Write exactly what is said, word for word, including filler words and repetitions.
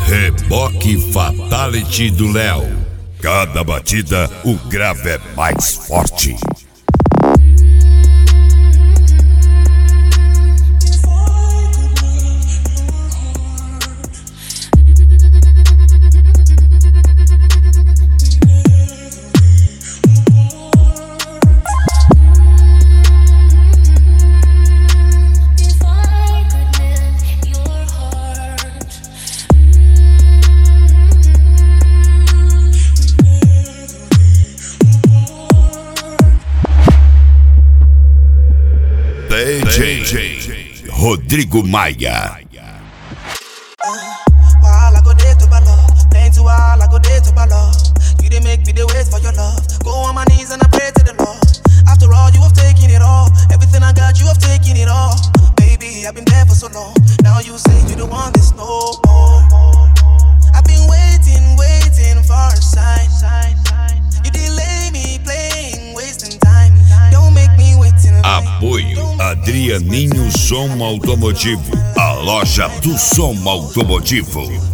Reboque Fatality do Léo. Cada batida, o grave é mais forte. D J Rodrigo Maia. While I go there to my love, thanks to while I go there to my love. You didn't make me the wait for your love. Go on my knees and I pray to the Lord. After all, you have taken it all. Everything I got, you have taken it all. Baby, I've been there for so long. Now you say you don't want this no more. I've been waiting, waiting for a sign. You delay me playing, wasting time. Don't make me wait in line. Apoio Adrianinho Som Automotivo, a loja do som automotivo.